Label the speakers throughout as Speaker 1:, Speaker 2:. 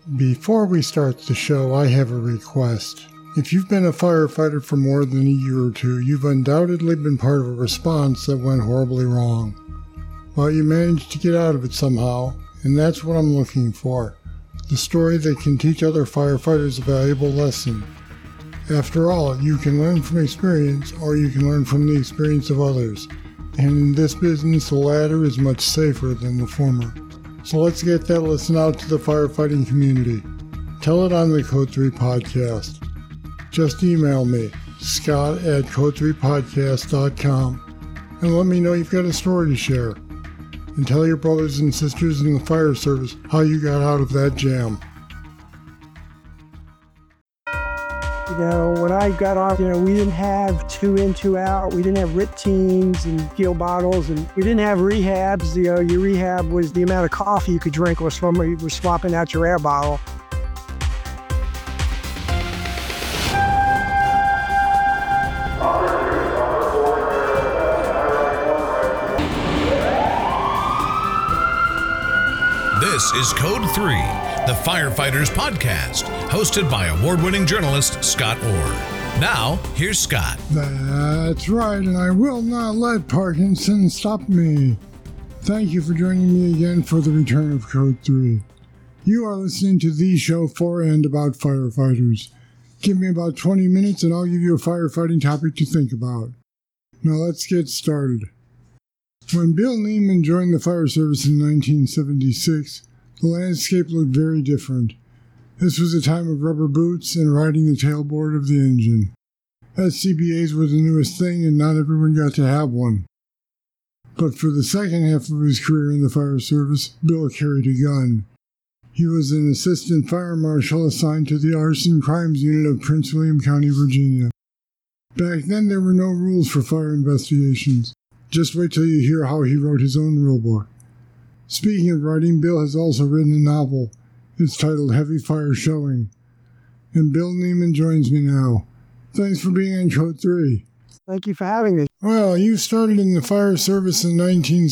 Speaker 1: Before we start the show, I have a request. If you've been a firefighter for more than a year or two, you've undoubtedly been part of a response that went horribly wrong. Well, you managed to get out of it somehow, and that's what I'm looking for. The story that can teach other firefighters a valuable lesson. After all, you can learn from experience, or you can learn from the experience of others. And in this business, the latter is much safer than the former. So let's get that lesson out to the firefighting community. Tell it on the Code 3 podcast. Just email me, scott@code3podcast.com, and let me know you've got a story to share. And tell your brothers and sisters in the fire service how you got out of that jam.
Speaker 2: When I got off, we didn't have 2 in, 2 out. We didn't have RIT teams and steel bottles, and we didn't have rehabs. Your rehab was the amount of coffee you could drink was from where you were swapping out your air bottle.
Speaker 3: This is Code 3, the Firefighters Podcast, hosted by award-winning journalist Scott Orr. Now, here's Scott.
Speaker 1: That's right, and I will not let Parkinson stop me. Thank you for joining me again for the return of Code 3. You are listening to the show for and about firefighters. Give me about 20 minutes and I'll give you a firefighting topic to think about. Now let's get started. When Bill Neiman joined the fire service in 1976, the landscape looked very different. This was a time of rubber boots and riding the tailboard of the engine. SCBAs were the newest thing and not everyone got to have one. But for the second half of his career in the fire service, Bill carried a gun. He was an assistant fire marshal assigned to the arson crimes unit of Prince William County, Virginia. Back then there were no rules for fire investigations. Just wait till you hear how he wrote his own rulebook. Speaking of writing, Bill has also written a novel. It's titled Heavy Fire Showing. And Bill Neiman joins me now. Thanks for being on Code 3.
Speaker 2: Thank you for having me.
Speaker 1: Well, you started in the fire service in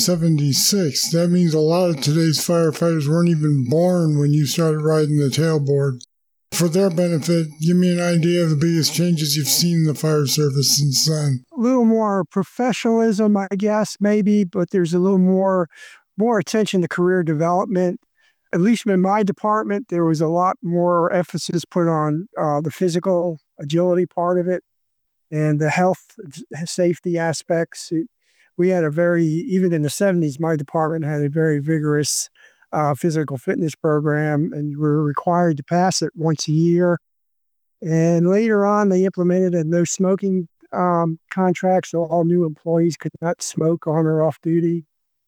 Speaker 1: 1976. That means a lot of today's firefighters weren't even born when you started riding the tailboard. For their benefit, give me an idea of the biggest changes you've seen in the fire service since then.
Speaker 2: A little more professionalism, I guess, maybe, but there's a little more attention to career development. At least in my department, there was a lot more emphasis put on the physical agility part of it and the health safety aspects. We had even in the 70s, my department had a very vigorous physical fitness program, and we were required to pass it once a year. And later on, they implemented a no smoking contract, so all new employees could not smoke on or off duty.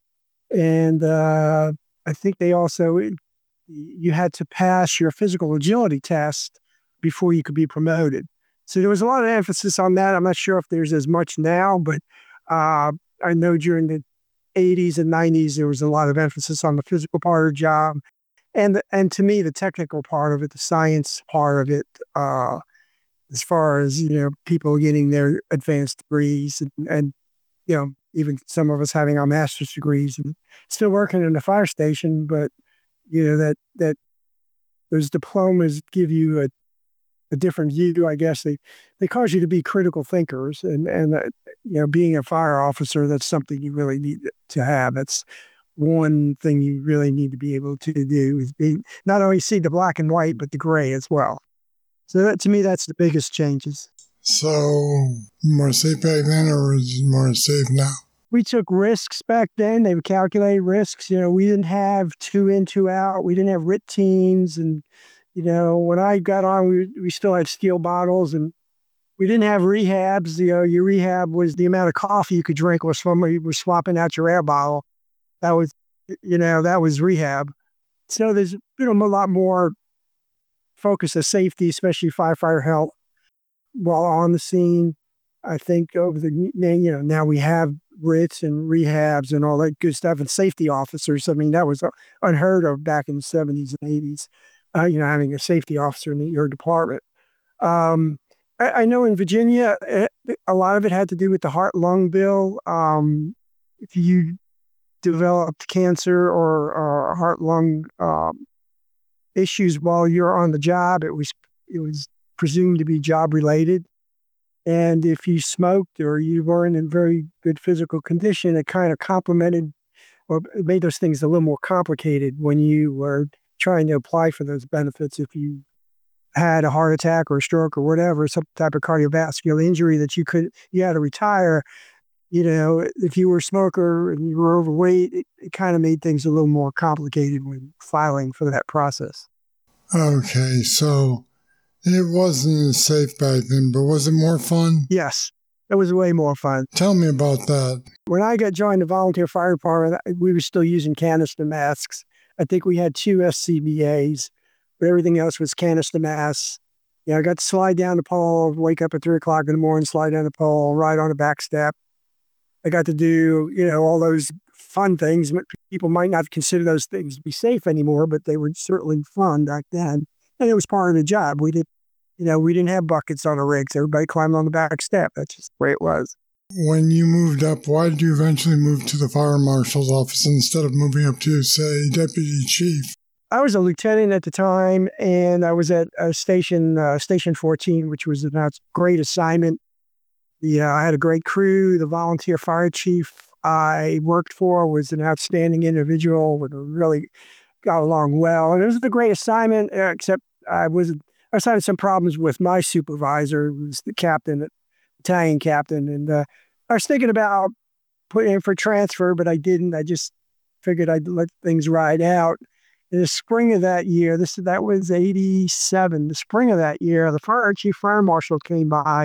Speaker 2: And I think they also, you had to pass your physical agility test before you could be promoted. So there was a lot of emphasis on that. I'm not sure if there's as much now, but I know during the 80s and 90s, there was a lot of emphasis on the physical part of the job. And to me, the technical part of it, the science part of it, as far as, people getting their advanced degrees and even some of us having our master's degrees and still working in the fire station, but, that those diplomas give you a different view, I guess. They cause you to be critical thinkers, and being a fire officer, that's something you really need to have. That's one thing you really need to be able to do, is not only see the black and white, but the gray as well. So that, to me, that's the biggest changes.
Speaker 1: So, more safe back then, or is it more safe now?
Speaker 2: We took risks back then. They would calculate risks. We didn't have 2 in, 2 out. We didn't have RIT teams, and when I got on, we still had steel bottles, and we didn't have rehabs. Your rehab was the amount of coffee you could drink was from where you were swapping out your air bottle. That was, that was rehab. So there's been a lot more focus of safety, especially firefighter health, while on the scene. I think over now we have RITs and rehabs and all that good stuff, and safety officers. I mean, that was unheard of back in the 70s and 80s. Having a safety officer in your department. I know in Virginia, a lot of it had to do with the heart-lung bill. If you developed cancer or heart-lung issues while you're on the job, it was presumed to be job related. And if you smoked or you weren't in very good physical condition, it kind of complemented or it made those things a little more complicated when you were trying to apply for those benefits. If you had a heart attack or a stroke or whatever, some type of cardiovascular injury that you had to retire, if you were a smoker and you were overweight, it kind of made things a little more complicated when filing for that process.
Speaker 1: Okay, so it wasn't as safe back then, but was it more fun?
Speaker 2: Yes, it was way more fun.
Speaker 1: Tell me about that.
Speaker 2: When I joined the volunteer fire department, we were still using canister masks. I think we had 2 SCBAs, but everything else was canister masks. I got to slide down the pole, wake up at 3 o'clock in the morning, slide down the pole, ride on a back step. I got to do, all those fun things. People might not consider those things to be safe anymore, but they were certainly fun back then. And it was part of the job. We didn't have buckets on the rigs. Everybody climbed on the back step. That's just the way it was.
Speaker 1: When you moved up, why did you eventually move to the fire marshal's office instead of moving up to, say, deputy chief?
Speaker 2: I was a lieutenant at the time, and I was at Station 14, which was a great assignment. I had a great crew. The volunteer fire chief I worked for was an outstanding individual. We really got along well. And it was a great assignment, except I had some problems with my supervisor, who was the battalion captain. And I was thinking about putting in for transfer, but I didn't. I just figured I'd let things ride out. In the spring of that year, that was 87, the spring of that year, the chief fire marshal came by,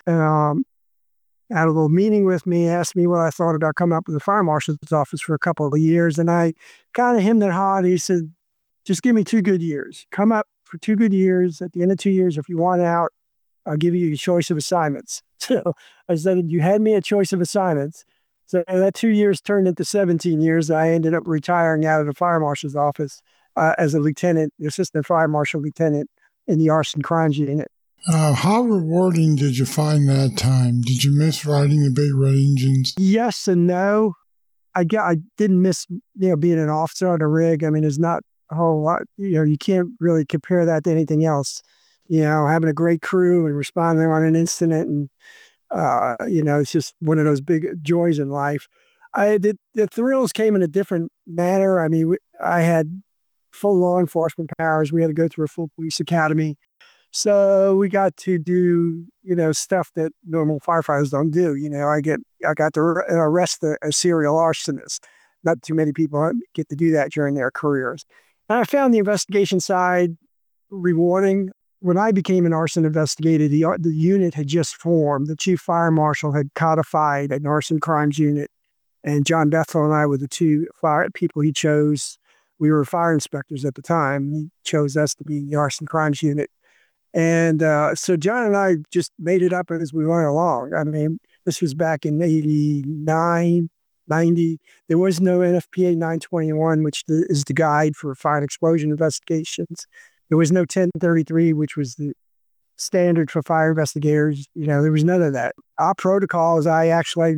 Speaker 2: had a little meeting with me, asked me what I thought about coming up with the fire marshal's office for a couple of years. And I kind of hemmed and hawed. He said, just give me 2 good years. Come up for 2 good years. At the end of 2 years, if you want out, I'll give you a choice of assignments. So I said, you had me a choice of assignments. So that 2 years turned into 17 years. I ended up retiring out of the fire marshal's office as a lieutenant, assistant fire marshal lieutenant in the arson crimes unit.
Speaker 1: How rewarding did you find that time? Did you miss riding the big red engines?
Speaker 2: Yes and no. I didn't miss being an officer on a rig. I mean, there's not a whole lot. You can't really compare that to anything else. Having a great crew and responding on an incident, and it's just one of those big joys in life. The thrills came in a different manner. I mean, I had full law enforcement powers. We had to go through a full police academy. So we got to do, stuff that normal firefighters don't do. I got to arrest a serial arsonist. Not too many people get to do that during their careers. And I found the investigation side rewarding. When I became an arson investigator, the unit had just formed. The chief fire marshal had codified an arson crimes unit. And John Bethel and I were the 2 fire people he chose. We were fire inspectors at the time. He chose us to be the arson crimes unit. And so John and I just made it up as we went along. I mean, this was back in 89, 90. There was no NFPA 921, which is the guide for fire and explosion investigations. There was no 1033, which was the standard for fire investigators. There was none of that. Our protocols, I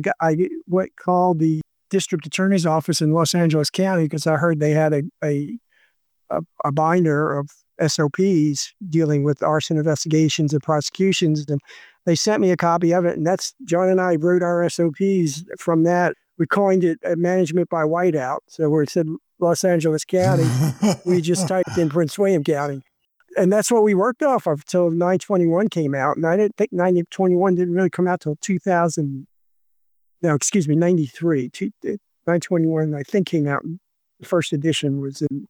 Speaker 2: called the district attorney's office in Los Angeles County because I heard they had a binder of SOPs dealing with arson investigations and prosecutions. And they sent me a copy of it. And John and I wrote our SOPs from that. We coined it Management by Whiteout. So where it said Los Angeles County, we just typed in Prince William County. And that's what we worked off of until 921 came out. And I didn't think 921 didn't really come out till 93. 921, I think, came out. The first edition was in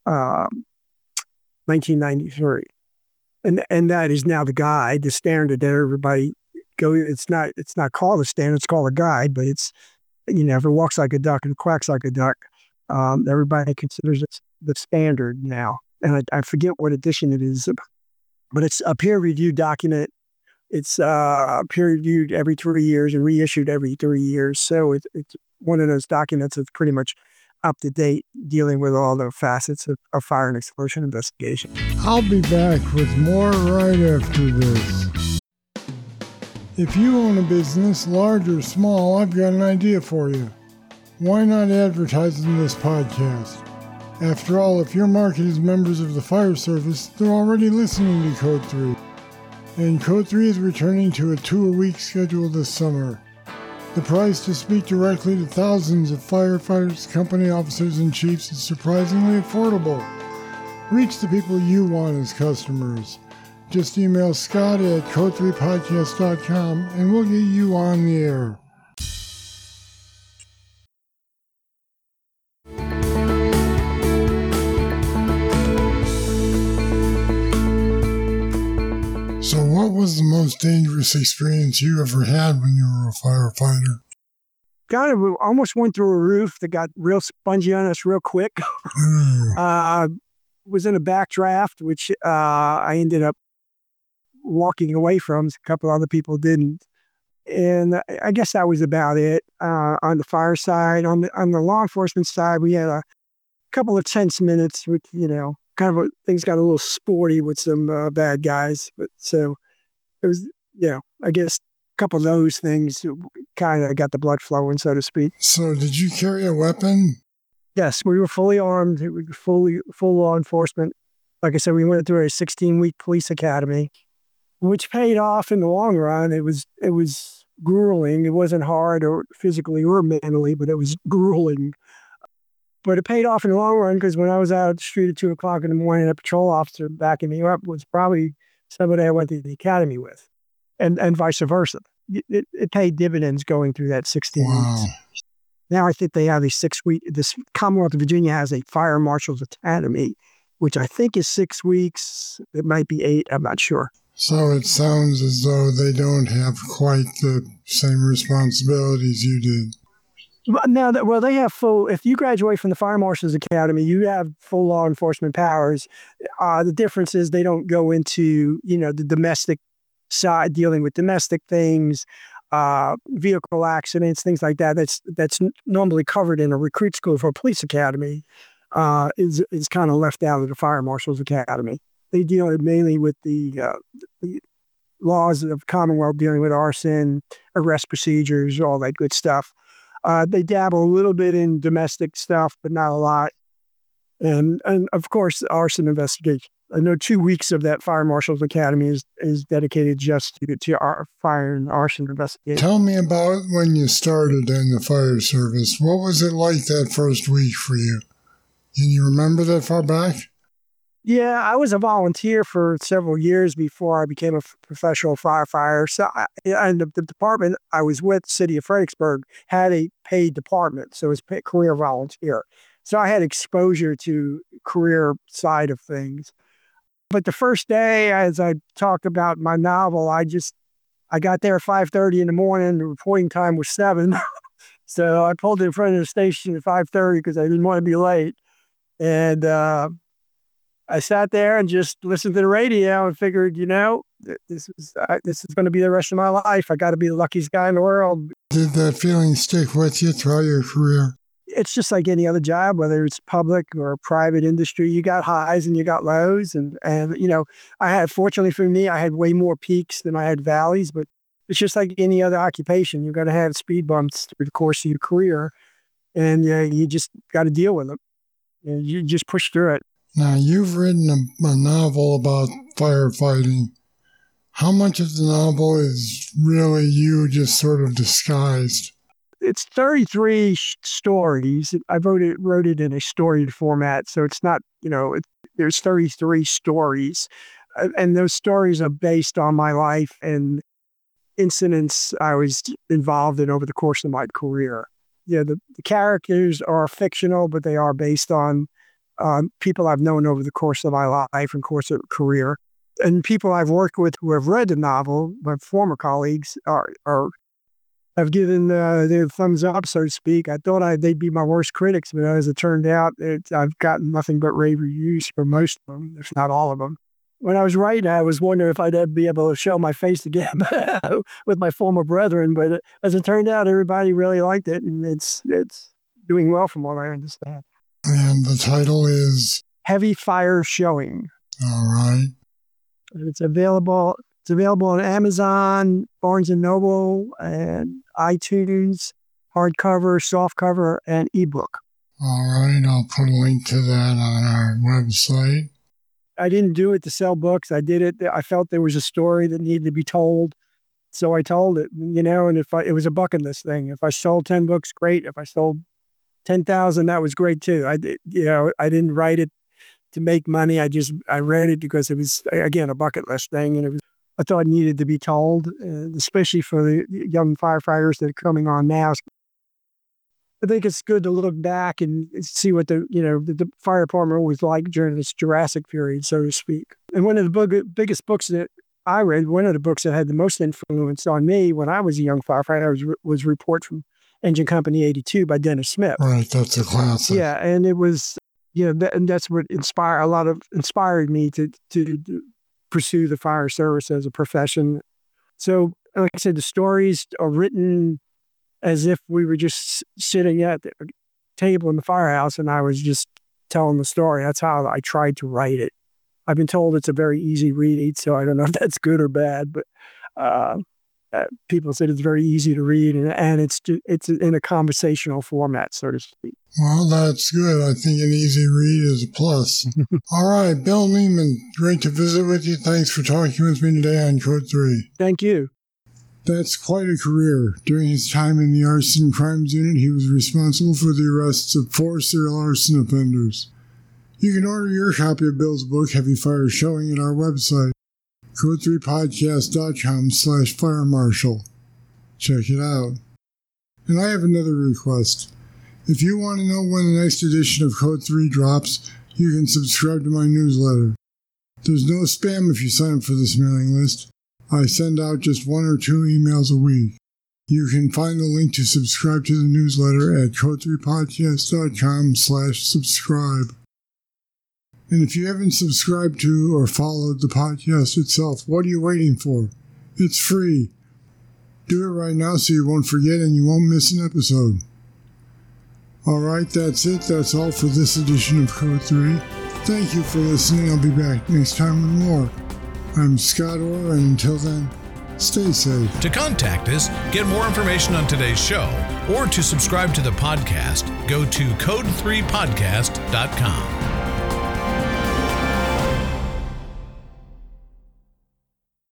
Speaker 2: 1993. And that is now the guide, the standard that everybody it's not called a standard, it's called a guide, but it's, if it walks like a duck and quacks like a duck, everybody considers it the standard now. And I forget what edition it is, but it's a peer-reviewed document. It's peer-reviewed every 3 years and reissued every 3 years. So it's one of those documents that's pretty much up to date, dealing with all the facets of fire and explosion investigation.
Speaker 1: I'll be back with more right after this. If you own a business, large or small, I've got an idea for you. Why not advertise in this podcast? After all, if your market is members of the fire service, they're already listening to Code 3. And Code 3 is returning to a 2-a-week schedule this summer. The price to speak directly to thousands of firefighters, company officers, and chiefs is surprisingly affordable. Reach the people you want as customers. Just email Scott at code3podcast.com and we'll get you on the air. So what was the most dangerous experience you ever had when you were a firefighter?
Speaker 2: Kind of almost went through a roof that got real spongy on us real quick. Was in a backdraft, which I ended up walking away from. A couple other people didn't. And I guess that was about it on the fire side. On the law enforcement side, we had a couple of tense minutes with, things got a little sporty with some bad guys. But so it was, I guess a couple of those things kind of got the blood flowing, so to speak.
Speaker 1: So did you carry a weapon?
Speaker 2: Yes, we were fully armed. It was full law enforcement. Like I said, we went through a 16-week police academy, which paid off in the long run. It was grueling. It wasn't hard or physically or mentally, but it was grueling. But it paid off in the long run because when I was out at the street at 2 o'clock in the morning, a patrol officer backing me up was probably somebody I went to the academy with, and vice versa. It paid dividends going through that 16 weeks. Now I think they have this Commonwealth of Virginia has a Fire Marshal's Academy, which I think is 6 weeks. It might be 8. I'm not sure.
Speaker 1: So it sounds as though they don't have quite the same responsibilities you did.
Speaker 2: Now, they have full, if you graduate from the Fire Marshal's Academy, you have full law enforcement powers. The difference is they don't go into, the domestic side, dealing with domestic things, vehicle accidents, things like that. That's normally covered in a recruit school for a police academy, is kind of left out of the Fire Marshal's Academy. They deal mainly with the laws of Commonwealth dealing with arson, arrest procedures, all that good stuff. They dabble a little bit in domestic stuff, but not a lot. And of course, arson investigation. I know 2 weeks of that Fire Marshal's Academy is dedicated just to our fire and arson investigation.
Speaker 1: Tell me about when you started in the fire service. What was it like that first week for you? Can you remember that far back?
Speaker 2: Yeah, I was a volunteer for several years before I became a professional firefighter. So, and the department I was with, City of Fredericksburg, had a paid department. So it was career volunteer. So I had exposure to career side of things. But the first day, as I talked about my novel, I got there at 5:30 in the morning. The reporting time was 7. So I pulled in front of the station at 5:30 because I didn't want to be late. And I sat there and just listened to the radio and figured, this is going to be the rest of my life. I got to be the luckiest guy in the world.
Speaker 1: Did that feeling stick with you throughout your career?
Speaker 2: It's just like any other job, whether it's public or private industry. You got highs and you got lows. And fortunately for me, I had way more peaks than I had valleys. But it's just like any other occupation. You're going to have speed bumps through the course of your career. And you just got to deal with them. And you just push through it.
Speaker 1: Now, you've written a novel about firefighting. How much of the novel is really you just sort of disguised?
Speaker 2: It's 33 stories. I wrote it in a storied format, so it's not, there's 33 stories. And those stories are based on my life and incidents I was involved in over the course of my career. The characters are fictional, but they are based on people I've known over the course of my life and course of career. And people I've worked with who have read the novel, my former colleagues, have given their thumbs up, so to speak. I thought they'd be my worst critics, but as it turned out, I've gotten nothing but rave reviews for most of them, if not all of them. When I was writing, I was wondering if I'd ever be able to show my face again with my former brethren, but as it turned out, everybody really liked it, and it's doing well from what I understand.
Speaker 1: And the title is?
Speaker 2: Heavy Fire Showing.
Speaker 1: All right.
Speaker 2: And it's available on Amazon, Barnes & Noble, and iTunes, hardcover, softcover, and ebook.
Speaker 1: All right, I'll put a link to that on our website.
Speaker 2: I didn't do it to sell books. I did it. I felt there was a story that needed to be told. So I told it, and it was a bucket list thing. If I sold 10 books, great. If I sold 10,000, that was great too. I didn't write it to make money. I read it because it was, again, a bucket list thing. And I thought it needed to be told, especially for the young firefighters that are coming on now. I think it's good to look back and see what the fire department was like during this Jurassic period, so to speak. And one of the biggest books that I read, one of the books that had the most influence on me when I was a young firefighter was Report from Engine Company 82 by Dennis Smith.
Speaker 1: Right, that's a classic.
Speaker 2: Yeah, and it was, and that's what inspired me to pursue the fire service as a profession. So, like I said, the stories are written as if we were just sitting at the table in the firehouse and I was just telling the story. That's how I tried to write it. I've been told it's a very easy read, so I don't know if that's good or bad, but people said it's very easy to read and it's in a conversational format, so to speak.
Speaker 1: Well, that's good. I think an easy read is a plus. All right, Bill Neiman, great to visit with you. Thanks for talking with me today on Code 3.
Speaker 2: Thank you.
Speaker 1: That's quite a career. During his time in the Arson Crimes Unit, he was responsible for the arrests of 4 serial arson offenders. You can order your copy of Bill's book, Heavy Fire Showing, at our website, code3podcast.com/firemarshal. Check it out. And I have another request. If you want to know when the next edition of Code 3 drops, you can subscribe to my newsletter. There's no spam if you sign up for this mailing list. I send out just 1 or 2 emails a week. You can find the link to subscribe to the newsletter at code3podcast.com/subscribe. And if you haven't subscribed to or followed the podcast itself, what are you waiting for? It's free. Do it right now so you won't forget and you won't miss an episode. All right, that's it. That's all for this edition of Code 3. Thank you for listening. I'll be back next time with more. I'm Scott Orr, and until then, stay safe.
Speaker 3: To contact us, get more information on today's show, or to subscribe to the podcast, go to code3podcast.com.